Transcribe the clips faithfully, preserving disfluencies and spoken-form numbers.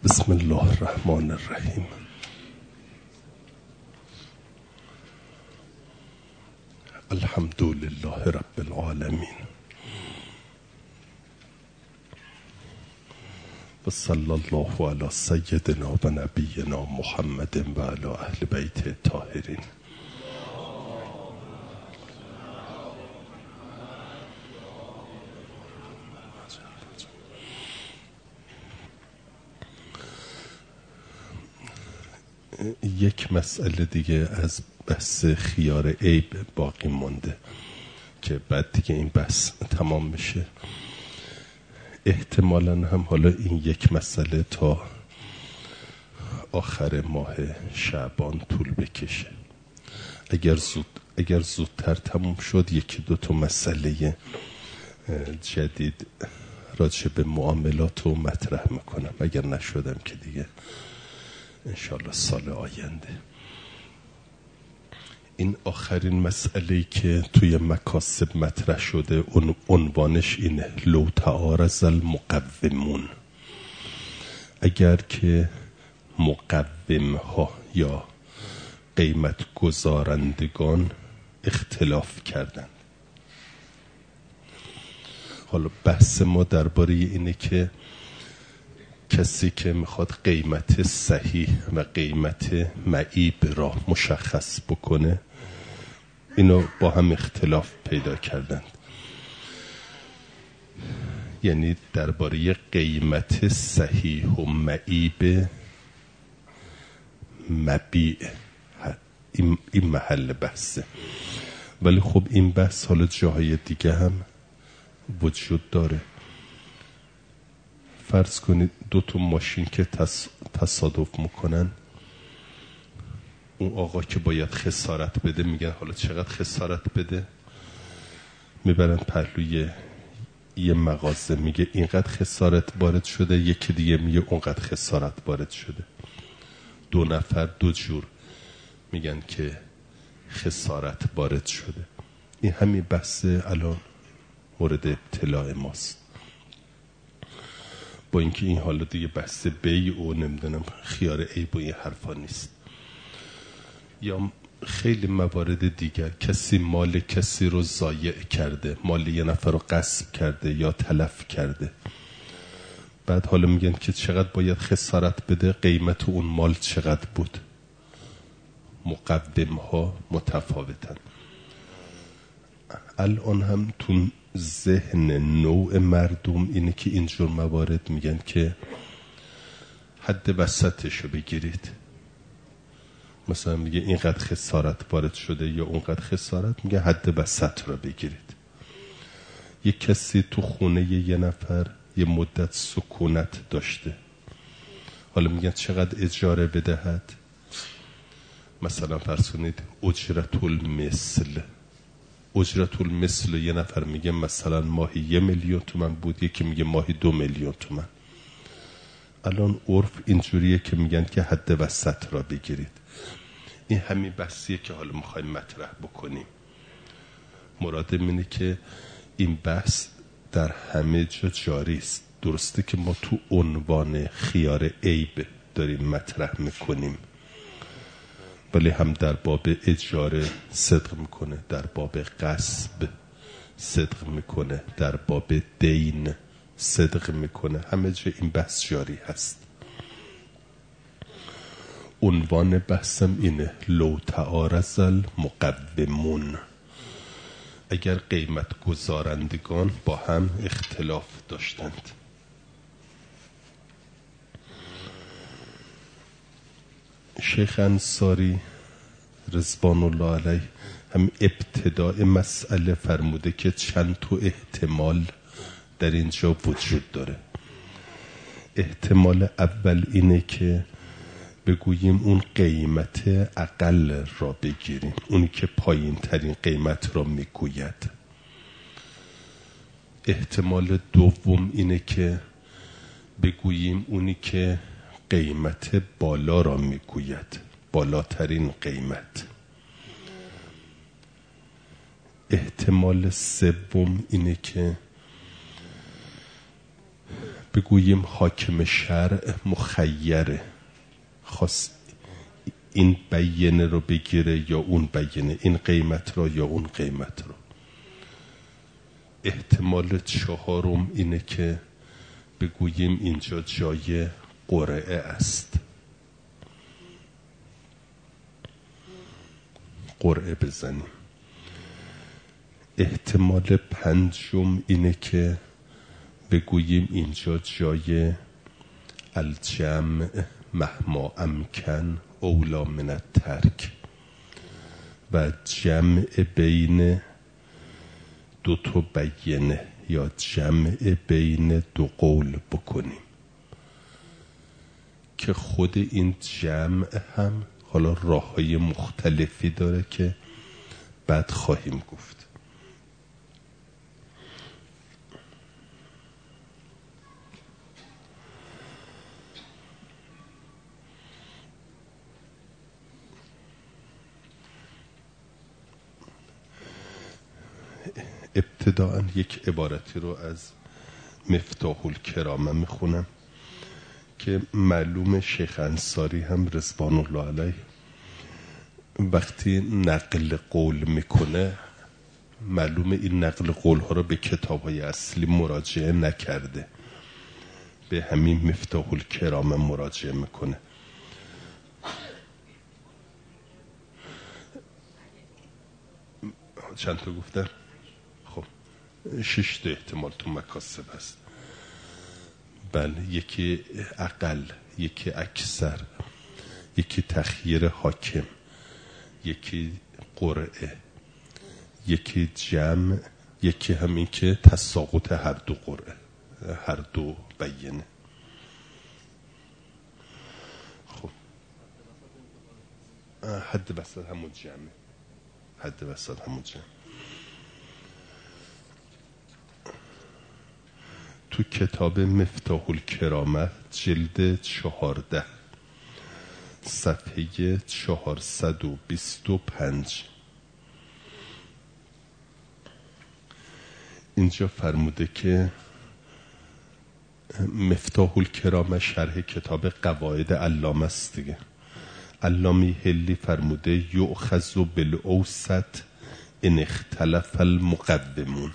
بسم الله الرحمن الرحیم. الحمد لله رب العالمین و صلی الله علی سیدنا و نبینا محمد و علی اهل بیت الطاهرین. یک مسئله دیگه از بحث خیار عیب باقی مونده که بعد دیگه این بحث تمام میشه. احتمالاً هم حالا این یک مسئله تا آخر ماه شعبان طول بکشه. اگر زود اگر زودتر تموم شد یکی دو تا مسئله جدید راجع به معاملات رو مطرح میکنم. اگر نشدم که دیگه انشالله سال آینده. این آخرین مسئله‌ای که توی مکاسب مطرح شده عنوانش اینه: لو تعارض المقومون. اگر که مقوم ها یا قیمت گذارندگان اختلاف کردند. حالا بحث ما درباره اینه که کسی که میخواد قیمت صحیح و قیمت معیب را مشخص بکنه اینو با هم اختلاف پیدا کردند. یعنی درباره قیمت صحیح و معیب مبیع این محل بحثه. ولی خب این بحث حالا جاهای دیگه هم وجود داره. فرض کنید دو تا ماشین که تص... تصادف میکنن، اون آقا که باید خسارت بده میگن حالا چقدر خسارت بده، میبرن پهلوی یه مغازه میگه اینقدر خسارت وارد شده، یکی دیگه میگه اونقدر خسارت وارد شده. دو نفر دو جور میگن که خسارت وارد شده. این همین بحث الان مورد اطلاع ماست. با اینکه این حالا دیگه بحث بیع و نمیدونم خیار عیب و این حرفا نیست. یا خیلی موارد دیگر، کسی مال کسی رو ضایع کرده، مال یه نفر رو غصب کرده یا تلف کرده، بعد حالا میگن که چقدر باید خسارت بده، قیمت اون مال چقدر بود. مقدم ها متفاوتن. الان هم تو ذهن نوع مردم اینه که اینجور موارد میگن که حد وسطشو بگیرید. مثلا میگه اینقدر خسارت وارد شده یا اونقدر خسارت، میگه حد وسط رو بگیرید. یک کسی تو خونه یه نفر یه مدت سکونت داشته، حالا میگن چقدر اجاره بدهد. مثلا فرض کنید اجرت المثل اجرت المثل یه نفر میگه مثلا ماهی یه میلیون تومن بود، یکی میگه ماهی دو میلیون تومن. الان عرف اینجوریه که میگن که حد وسط را بگیرید. این همین بحثیه که حالا میخوایم مطرح بکنیم. مرادم اینه که این بحث در همه جا جاری است. درسته که ما تو عنوان خیار عیب داریم مطرح میکنیم، ولی هم در باب اجاره صدق میکنه، در باب غصب صدق میکنه، در باب دین صدق میکنه. همه جا این بحث جاری هست. عنوان بحثم اینه: لو تعارض المقومون. اگر قیمت گذارندگان با هم اختلاف داشتند. شیخ انصاری رضوان الله علیه هم ابتداء مسئله فرموده که چند تا احتمال در اینجا وجود داره. احتمال اول اینه که بگوییم اون قیمت اقل را بگیریم، اونی که پایین ترین قیمت را میگوید. احتمال دوم اینه که بگوییم اونی که قیمت بالا را میگوید، بالاترین قیمت. احتمال سوم اینه که بگوییم حاکم شرع مخیره، خواست این بیانه رو بگیره یا اون بیانه، این قیمت رو یا اون قیمت رو. احتمال چهارم اینه که بگوییم اینجا جای قرعه است، قرعه بزنیم. احتمال پنجم اینه که بگوییم اینجا جای الجمع مهما امکن اولا من الترک و جمع بین دو تا بیانه یا جمع بین دو قول بکنیم که خود این جمع هم حالا راه‌های مختلفی داره که بعد خواهیم گفت. ابتداء یک عبارتی رو از مفتاح الکرامه میخونم که معلوم شیخ انصاری هم رضوان الله علیه وقتی نقل قول میکنه معلوم این نقل قول ها رو به کتاب های اصلی مراجعه نکرده، به همین مفتاح الکرامه مراجعه میکنه. چند تا گفتم؟ خب شش تا احتمال تو مکاسب هست. بله، یکی اقل، یکی اکثر، یکی تخییر حاکم، یکی قرعه، یکی جمع، یکی همین که تساقط هر دو قرعه، هر دو بیانه. خب حد وسط همون جمع، حد وسط همون جمع. تو کتاب مفتاح الکرامه جلد چهارده صفحه چهارصد و بیست و پنج اینجا فرموده که مفتاح الکرامه شرح کتاب قواعد علامه است دیگه. علامه هلی فرموده یؤخذ بالاوسط ان اختلف المقومون،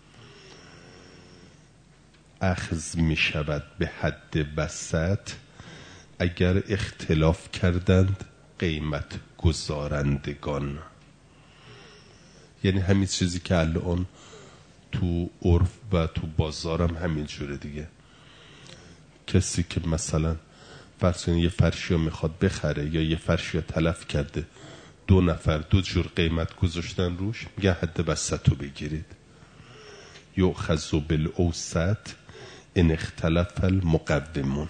اخذ می شود به حد وسط اگر اختلاف کردند قیمت گزارندگان. یعنی همین چیزی که الان تو عرف و تو بازارم همین جوره دیگه. کسی که مثلا فرض کنید یه فرشی رو میخواد بخره یا یه فرشی رو تلف کرده، دو نفر دو جور قیمت گذاشتن روش، میگه حد وسط رو بگیرید. یؤخذ بالاوسط ان اختلف المقومون.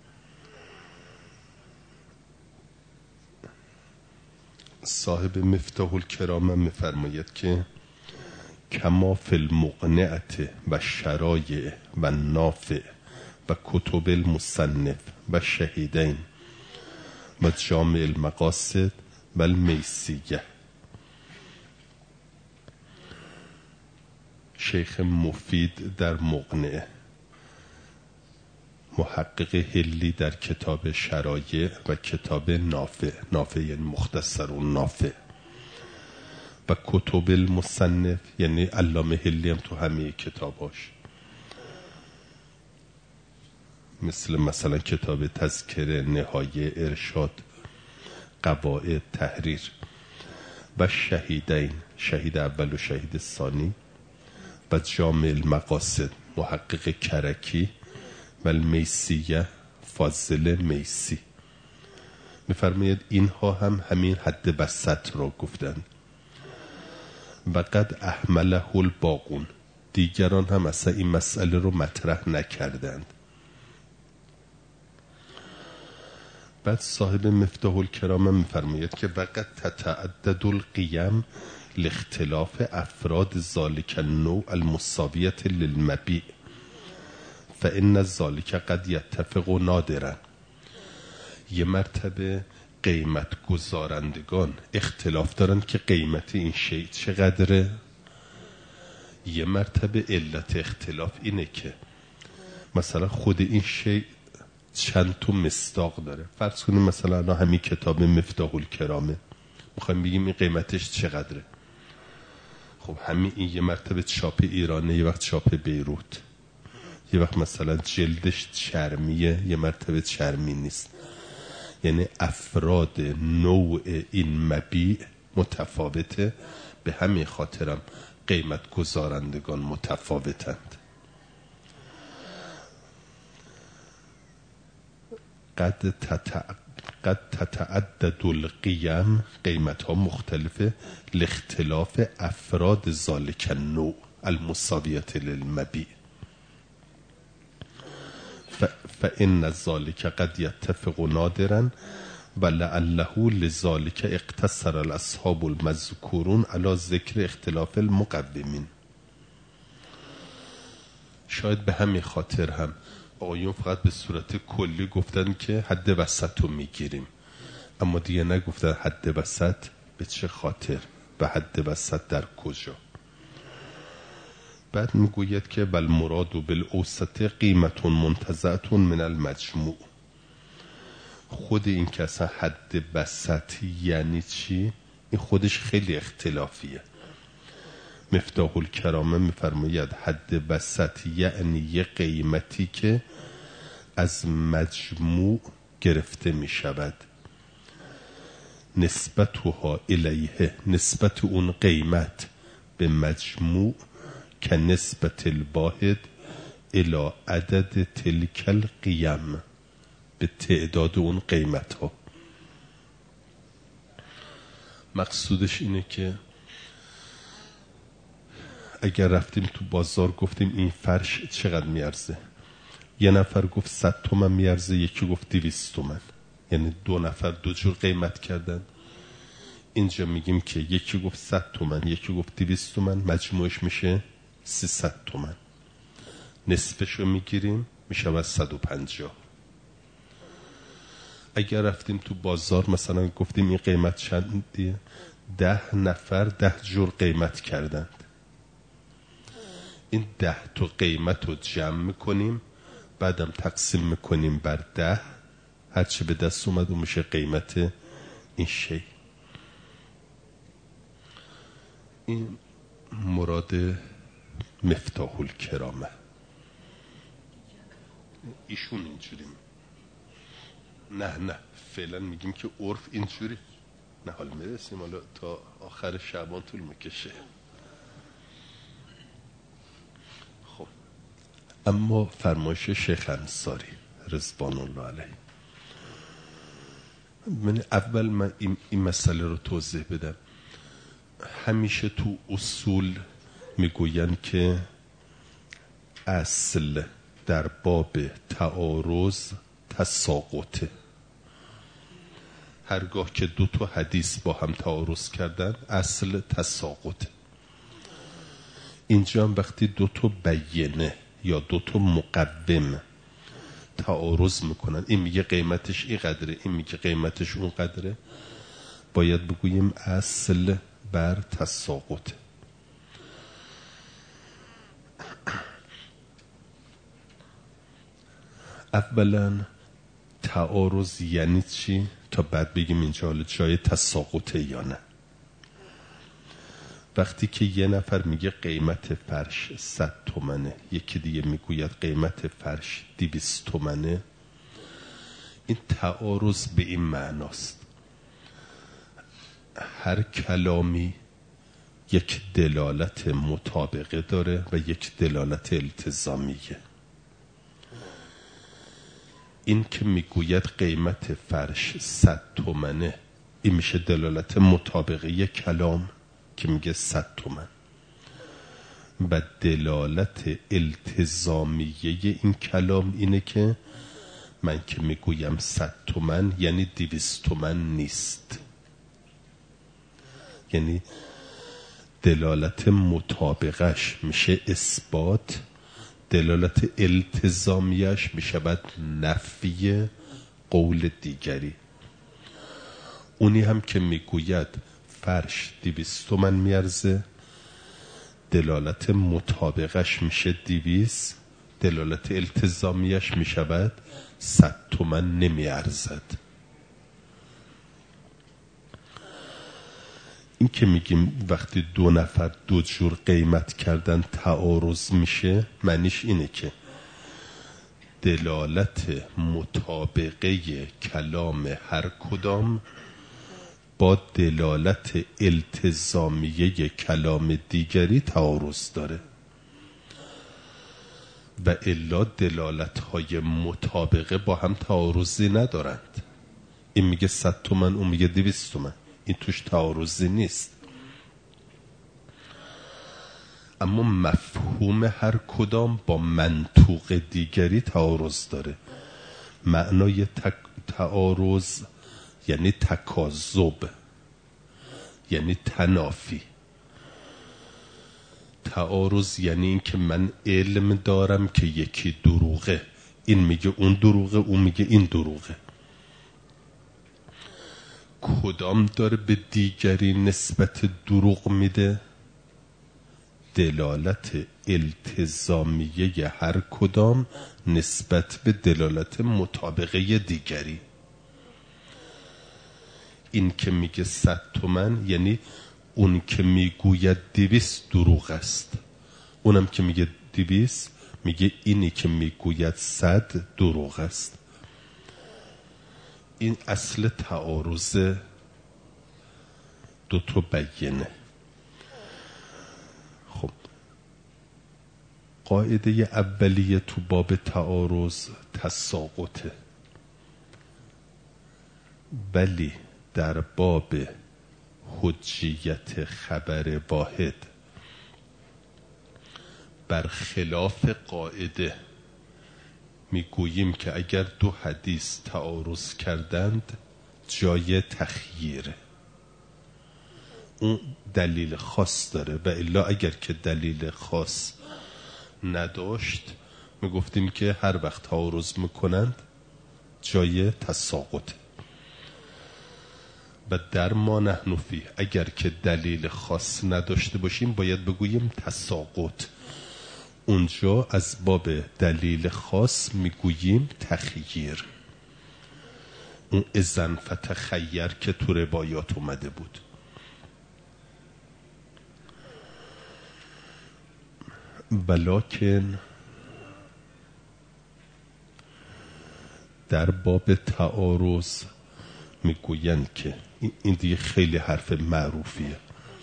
صاحب مفتاح الکرامه میفرماید که کما فی المقنعه و شرایع و نافع و کتب المصنف و شهیدین و جامع المقاصد و المیسیه. شیخ مفید در مقنعه، محقق هلی در کتاب شرایع و کتاب نافع، نافع یعنی مختصر و نافع، و کتب المصنف یعنی علامه هلی هم تو همه کتاباش، مثل مثلا کتاب تذکره، نهایه، ارشاد، قواعد، تحریر، و شهیدین، شهید اول و شهید ثانی، و جامع المقاصد محقق کرکی، و المیسیه فاضل میسی. میفرماید اینها هم همین حد وسط رو گفتند. و قد احمله الباقون، دیگران هم اصلا این مسئله رو مطرح نکردند. بعد صاحب مفتاح الکرامه میفرماید که وقد تتعدد القیم لاختلاف افراد ذلك النوع المساویه للمبیع فان ذلك قد یتفق نادرا. یه مرتبه قیمت گزارندگان اختلاف دارن که قیمت این شیء چقدره. یه مرتبه علت اختلاف اینه که مثلا خود این شی چند تا مصداق داره. فرض کنیم مثلا الان همین کتاب مفتاح الکرامه میخوایم بگیم این قیمتش چقدره. خب همین این یه مرتبه چاپ ایرانه، یه وقت چاپ بیروت، یه وقت مثلا جلدش چرمیه، یه مرتبه چرمی نیست. یعنی افراد نوع این مبیع متفاوته، به همین خاطرم قیمت گذارندگان متفاوتند. قد تتع... قد تتعدد القیم، قیمت ها مختلفه، لاختلاف افراد ذالک النوع المساویت للمبیع. ف... فإن ذالک قد یتفق نادرا ولعله لذالک اقتصر الاصحاب المذکورون علی ذکر اختلاف المقومین. شاید به همین خاطر هم آقایون فقط به صورت کلی گفتن که حد وسط رو میگیریم، اما دیگه نگفتن حد وسط به چه خاطر و حد وسط در کجا. بعد میگوید که بل مراد بالاوسط قیمت منتزعه من المجموع. خود این که اصلا حد وسط یعنی چی، این خودش خیلی اختلافیه. مفتاح الکرامه میفرماید حد وسط یعنی یه قیمتی که از مجموع گرفته می شود، نسبتها الیه، نسبت اون قیمت به مجموع که نسبت الواحد الی عدد تلک القیم، به تعداد اون قیمت ها. مقصودش اینه که اگر رفتیم تو بازار گفتیم این فرش چقدر میارزه، یه نفر گفت صد تومن میارزه، یکی گفت دویست تومن، یعنی دو نفر دو جور قیمت کردن. اینجا میگیم که یکی گفت صد تومن، یکی گفت دویست تومن، مجموعش میشه سیصد تومن، نصفشو میگیریم میشه از صد و پنجاه. اگر رفتیم تو بازار مثلا گفتیم این قیمت چندیه، ده نفر ده جور قیمت کردند، این ده تا قیمت رو جمع میکنیم، بعدم تقسیم میکنیم بر ده، هرچی به دست اومد و میشه قیمت این شی. این مراد مفتاح الکرامه. ایشون اینجوری نه نه فعلا میگیم که عرف اینجوری نه، حال میرسیم حالا تا آخر شعبان طول میکشه. خب اما فرمایش شیخ انصاری رضوان الله علیه، من اول من این, این مسئله رو توضیح بدم. همیشه تو اصول میگوین که اصل در باب تعارض تساقطه. هرگاه که دو تا حدیث با هم تعارض کردن اصل تساقطه. اینجا هم وقتی دو تا بیینه یا دو تا مقوم تعارض میکنن، این میگه قیمتش این قدره، این میگه قیمتش اون قدره، باید بگوییم اصل بر تساقط. اولا تعارض یعنی چی تا بعد بگیم اینجا حالا جای تساقطه یا نه. وقتی که یه نفر میگه قیمت فرش صد تومنه، یکی دیگه میگوید قیمت فرش دویست تومنه، این تعارض به این معناست هر کلامی یک دلالت مطابقه داره و یک دلالت التزامیه. این که میگوید قیمت فرش صد تومنه، این میشه دلالت مطابقه یک کلام که میگه صد تومن، و دلالت التزامیه این کلام اینه که من که میگویم صد تومن یعنی دویست تومن نیست. یعنی دلالت مطابقش میشه اثبات، دلالت التزامیش میشه بعد نفی قول دیگری. اونی هم که میگوید فرش دویست تومن میارزه، دلالت مطابقش میشه دویست دلالت التزامیش می شود صد تومن نمی ارزد. این که میگیم وقتی دو نفر دو جور قیمت کردن تعارض میشه، معنیش اینه که دلالت مطابقه کلام هر کدام با دلالت التزامیه کلام دیگری تعارض داره و الا دلالت‌های مطابقه با هم تعارضی ندارند. این میگه صد تومن، اون میگه دویست تومن، این توش تعارضی نیست. اما مفهوم هر کدام با منطوق دیگری تعارض داره. معنای تعارض یعنی تکاذب، یعنی تنافی. تعارض یعنی این که من علم دارم که یکی دروغه، این میگه اون دروغه، اون میگه این دروغه. کدام داره به دیگری نسبت دروغ میده؟ دلالت التزامیه هر کدام نسبت به دلالت مطابقه دیگری. این که میگه صد تومن یعنی اون که میگوید دویست دروغ است، اونم که میگه دویست میگه اینی که میگوید صد دروغ است. این اصل تعارض دو تا بیانه. خب قاعده اولیه تو باب تعارض تساقطه، ولی در باب حجیت خبر واحد برخلاف قاعده میگوییم که اگر دو حدیث تعارض کردند جای تخییره، اون دلیل خاص داره و الا اگر که دلیل خاص نداشت میگفتیم که هر وقت تعارض میکنند جای تساقط. و در ما نحن فیه اگر که دلیل خاص نداشته باشیم باید بگوییم تساقط. اونجا از باب دلیل خاص میگوییم تخییر. اون اذن فتخیر که تو روایات اومده بود. ولکن در باب تعارض میگویند که این دیگه خیلی حرف معروفیه،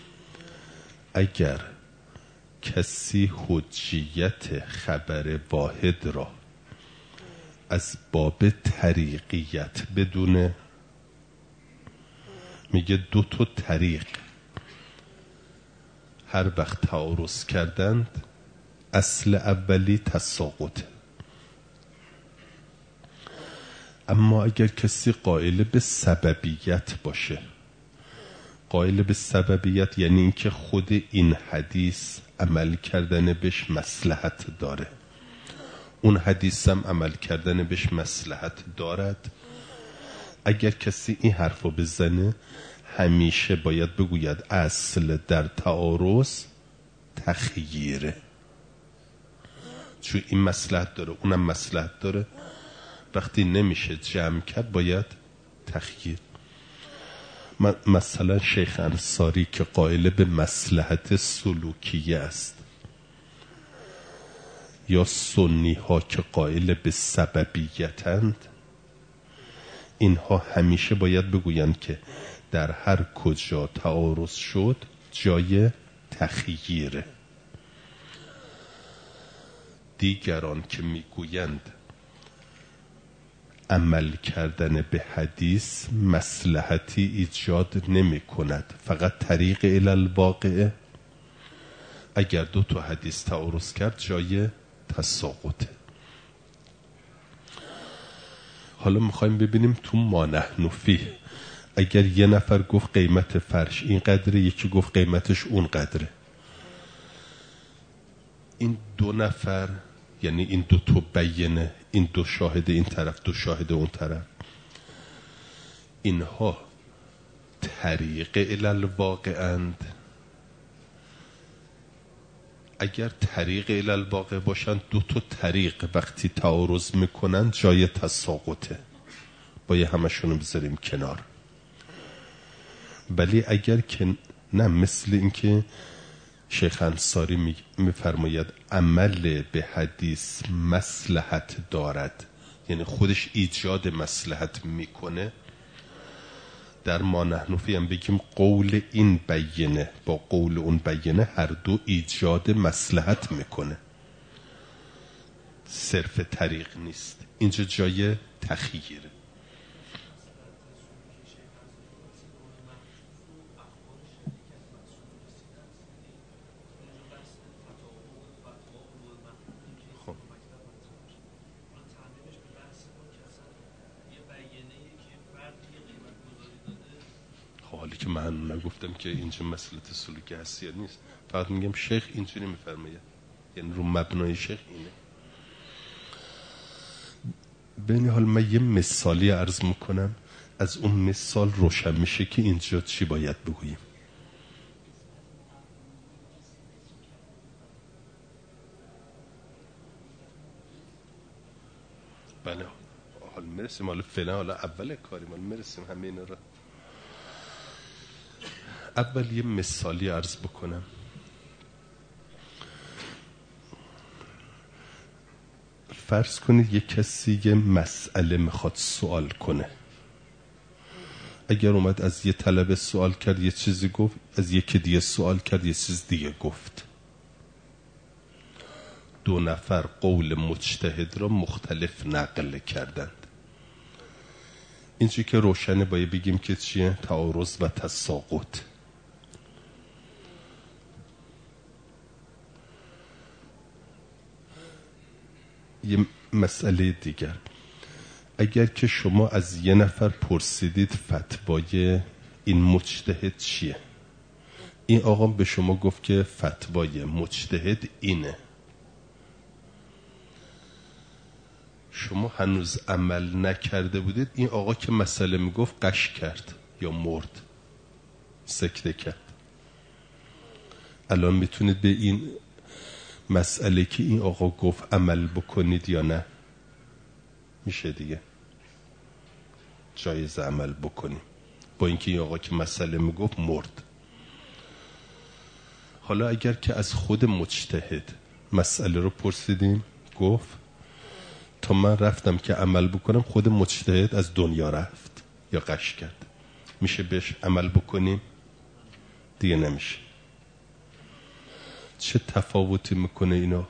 اگر کسی حجیت خبر واحد را از باب طریقیت بدونه، میگه دو تا طریق هر وقت تعارض کردند اصل اولی تساقط. اما اگر کسی قائل به سببیت باشه، قائل به سببیت یعنی اینکه خود این حدیث عمل کردن بهش مصلحت داره، اون حدیث هم عمل کردن بهش مصلحت دارد، اگر کسی این حرفو بزنه همیشه باید بگوید اصل در تعارض تخییره، چون این مصلحت داره اونم مصلحت داره. وقتی نمیشه جمع کرد باید تخییر. مثلا شیخ انصاری که قائل به مصلحت سلوکیه است، یا سنی ها که قائل به سببیتند، اینها همیشه باید بگویند که در هر کجا تعارض شد جای تخییره. دیگران که میگویند عمل کردن به حدیث مصلحتی ایجاد نمی کند، فقط طریق الالواقعه، اگر دو تا حدیث تعارض کرد جای تساقطه. حالا میخوایم ببینیم تو ما نحن فیه اگر یه نفر گفت قیمت فرش این قدره، یکی گفت قیمتش اون قدره، این دو نفر یعنی این دو تو بیانه، این دو شاهد این طرف دو شاهد اون طرف، اینها طریق الالواقع اند. اگر طریق الالواقع باشن، دو تا طریق وقتی تعارض میکنن جای تساقطه، باید همشونو بذاریم کنار. ولی اگر که نه، مثل این که شیخ انصاری میفرماید عمل به حدیث مصلحت دارد، یعنی خودش ایجاد مصلحت میکنه، در ما نحنفی هم بگیم قول این بیینه با قول اون بیینه هر دو ایجاد مصلحت میکنه، صرف طریق نیست. اینجا جای تخییره. حالی که من نگفتم که اینجا مسئله سلوک هست یا نیست، فقط میگم شیخ اینجوری میفرماید، یعنی رو مبنای شیخ اینه. به این حال من یه مثالی عرض میکنم، از اون مثال روشن میشه که اینجا چی باید بگوییم. بله حال میرسیم، حالا فعلا حالا اول کاری حالا میرسیم همه اینا رو. اول یه مثالی عرض بکنم. فرض کنید یک کسی یه مسئله میخواد سوال کنه، اگر اومد از یه طلبه سوال کرد یه چیزی گفت، از یکی دیگه سوال کرد یه چیز دیگه گفت، دو نفر قول مجتهد را مختلف نقل کردند. اینجوری که روشنه باید بگیم که چیه؟ تعارض و تساقط. یه مسئله دیگر، اگر که شما از یه نفر پرسیدید فتوای این مجتهد چیه، این آقا به شما گفت که فتوای مجتهد اینه، شما هنوز عمل نکرده بودید، این آقا که مسئله میگفت قش کرد یا مرد، سکته کرد. الان میتونید به این مسئله که این آقا گفت عمل بکنید یا نه؟ میشه دیگه جایز عمل بکنیم، با اینکه این آقا که مسئله میگفت مرد. حالا اگر که از خود مجتهد مسئله رو پرسیدیم، گفت تا من رفتم که عمل بکنم خود مجتهد از دنیا رفت یا قش کرد، میشه بهش عمل بکنیم؟ دیگه نمیشه. چه تفاوتی میکنه اینا؟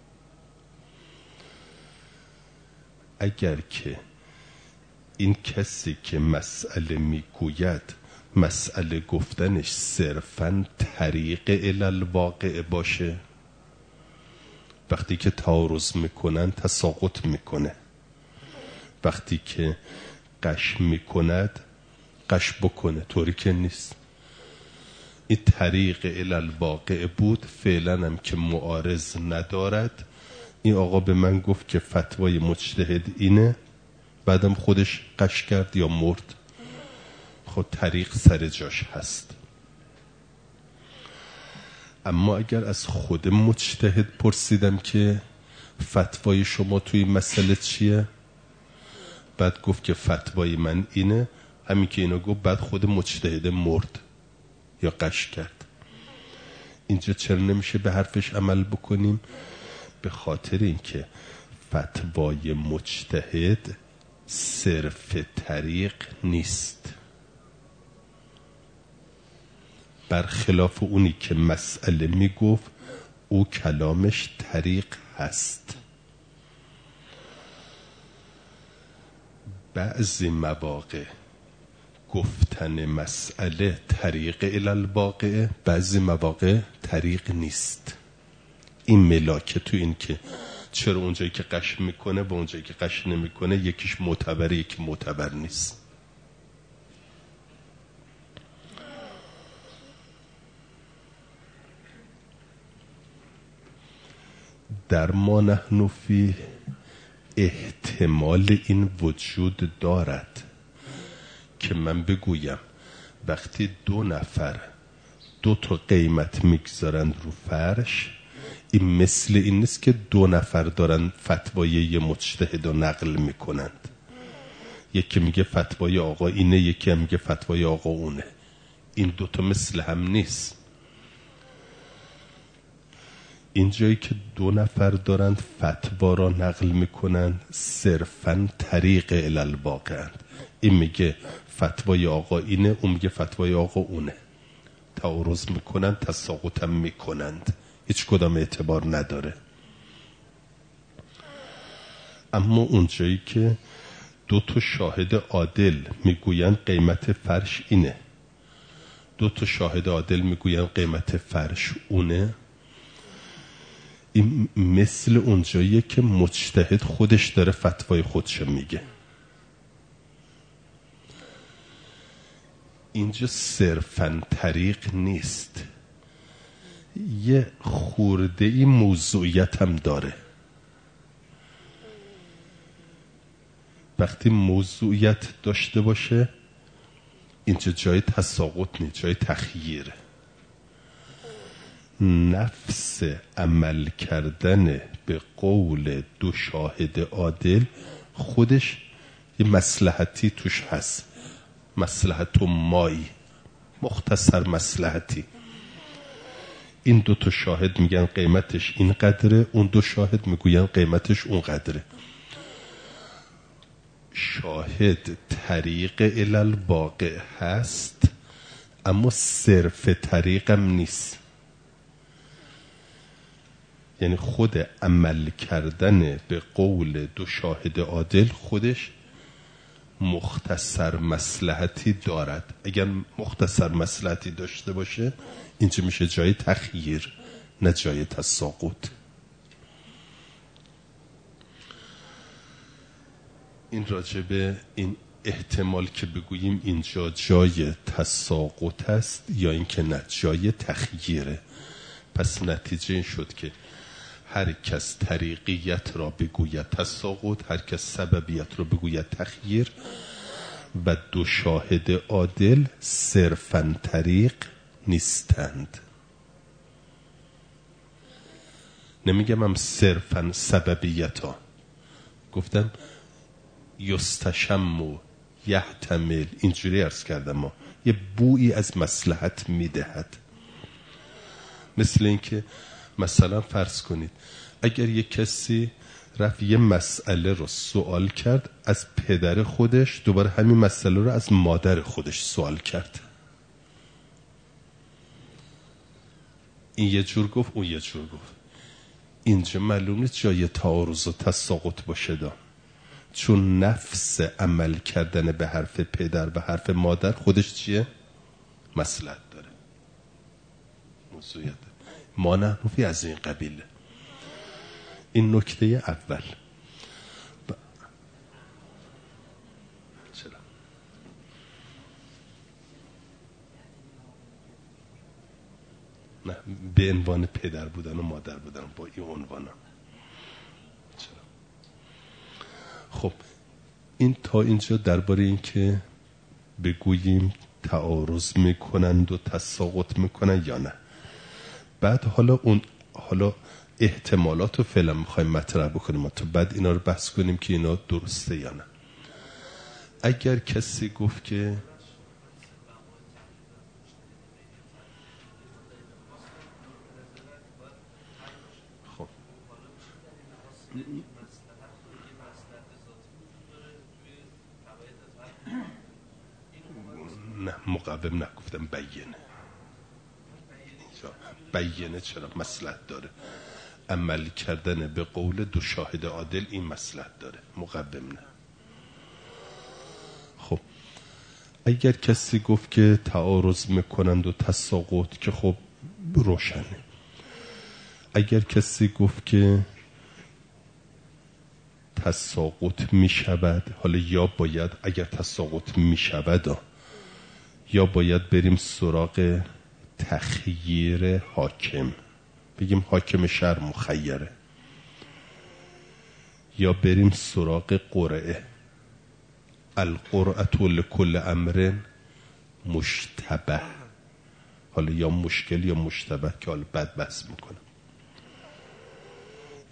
اگر که این کسی که مسئله میگوید مسئله گفتنش صرفاً طریق الالواقع باشه، وقتی که تعارض میکنن تساقط میکنه، وقتی که قش میکند قش بکنه، طوری که نیست. این طریق الالواقع بود، فعلا هم که معارض ندارد. این آقا به من گفت که فتوای مجتهد اینه، بعدم خودش قش کرد یا مرد، خود طریق سر جاش هست. اما اگر از خود مجتهد پرسیدم که فتوای شما توی مسئله چیه، بعد گفت که فتوای من اینه، همین که اینو گفت بعد خود مجتهد مرد یا قش کرد، اینجا چرا نمیشه به حرفش عمل بکنیم؟ به خاطر اینکه فتوای مجتهد صرف طریق نیست، برخلاف اونی که مسئله میگفت او کلامش طریق هست. بعضی مواقع گفتن مسئله طریق الالواقع، بعضی مواقع طریق نیست. این ملاکه تو این که چرا اونجایی که قش میکنه با اونجایی که قش نمیکنه یکیش معتبره یکی معتبر نیست. در ما نحن فی احتمال این وجود دارد که من بگویم وقتی دو نفر دو تا قیمت میگذارند رو فرش، این مثل این نیست که دو نفر دارن فتوای یه مجتهد رو نقل میکنند. یکی میگه فتوای آقا اینه، یکی هم میگه فتوای آقا اونه. این دوتا مثل هم نیست. اینجایی که دو نفر دارند فتوا را نقل میکنند صرفاً طریق الالواقعند. این میگه فتوای آقا اینه، اون میگه فتوای آقا اونه. تعارض میکنند، تساقط هم میکنند، هیچ کدام اعتبار نداره. اما اونجایی که دو تا شاهد عادل میگویند قیمت فرش اینه، دو تا شاهد عادل میگویند قیمت فرش اونه، این مثل اونجاییه که مجتهد خودش داره فتوای خودش میگه. اینجا صرفاً طریق نیست، یه خورده ای موضوعیت هم داره. وقتی موضوعیت داشته باشه اینجا جای تساقط نیست، جای تخییره. نفس عمل کردن به قول دو شاهد عادل خودش یه مصلحتی توش هست، مصلحت و مایی، مختصر مصلحتی. این دو تا شاهد میگن قیمتش این قدره، اون دو شاهد میگوین قیمتش اون قدره. شاهد طریق الالواقع هست اما صرف طریقم نیست. یعنی خود عمل کردن به قول دو شاهد عادل خودش مختصر مصلحتی دارد. اگر مختصر مصلحتی داشته باشه اینجا میشه جای تخییر نه جای تساقط. این راجبه این احتمال که بگوییم اینجا جای تساقط است یا اینکه نه جای تخییره. پس نتیجه این شد که هر کس طریقیت را بگوید تساقط، هر کس سببیت را بگوید تخییر، و دو شاهد عادل صرفاً طریق نیستند. نمیگم هم صرفاً سببیت ها، گفتم یستشم و یحتمل، اینجوری عرض کردم ما یه بویی از مصلحت میدهد. مثل این که مثلا فرض کنید اگر یک کسی رفت یه مسئله رو سوال کرد از پدر خودش، دوباره همین مسئله رو از مادر خودش سوال کرد، این یه جور گفت اون یه جور گفت، اینجا معلوم نیست جای تعارض و تساقط باشه دا. چون نفس عمل کردن به حرف پدر به حرف مادر خودش چیه؟ مصلحت داره، موضوعیت داره. ما نحنفی از این قبیله. این نکته اول. ب... چرا؟ نه به عنوان پدر بودن و مادر بودن با این عنوان. چرا؟ خب این تا اینجا درباره این که بگوییم تعارض میکنند و تساقط میکنن یا نه. بعد حالا اون حالا احتمالات رو فعلا میخوایم مطرح بکنیم تا بعد اینا رو بحث کنیم که اینا درسته یا نه. اگر کسی گفت که خب نه مقوم نگفتم، بیینه. بیینه چرا مصلحت داره؟ عمل کردن به قول دو شاهد عادل این مصلحت داره، مقوم نه. خب اگر کسی گفت که تعارض میکنند و تساقط، که خب روشنه. اگر کسی گفت که تساقط میشود، حالا یا باید اگر تساقط میشود یا باید بریم سراغ تخییر حاکم، بگیم حاکم شهر مخیره، یا بریم سراغ قرعه، القرعه لکل امر مشتبه، حالا یا مشکل یا مشتبه که حالا بعد بحث میکنم.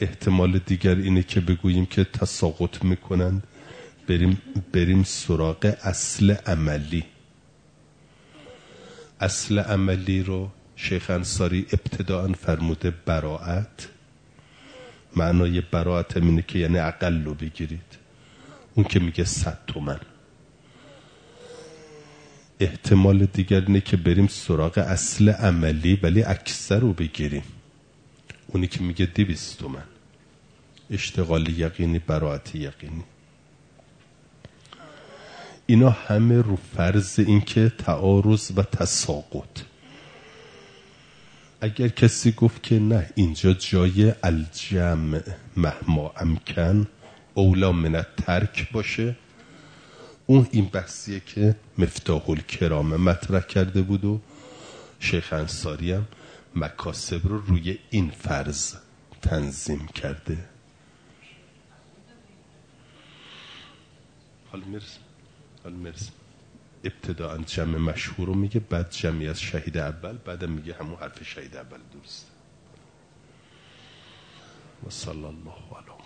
احتمال دیگر اینه که بگوییم که تساقط میکنند، بریم, بریم سراغ اصل عملی. اصل عملی رو شیخ انصاری ابتداء فرموده براءت. معنای براءت اینه که یعنی اقل رو بگیرید، اون که میگه صد تومن. احتمال دیگر اینه که بریم سراغ اصل عملی ولی اکثر رو بگیریم، اونی که میگه دویست تومن. اشتغال یقینی، براءت یقینی، اینا همه رو فرض این که تعارض و تساقط. اگر کسی گفت که نه اینجا جای الجمع مهما امکن اولا من الترک باشه، اون این بحثیه که مفتاح الکرام مطرح کرده بود و شیخ انصاری هم مکاسب رو روی این فرض تنظیم کرده. حالا میرسیم حالا میرسیم ابتداء جمع مشهور رو میگه، بعد جمعی از شهید اول، بعد میگه همون حرف شهید اول درست. و صلی الله علیه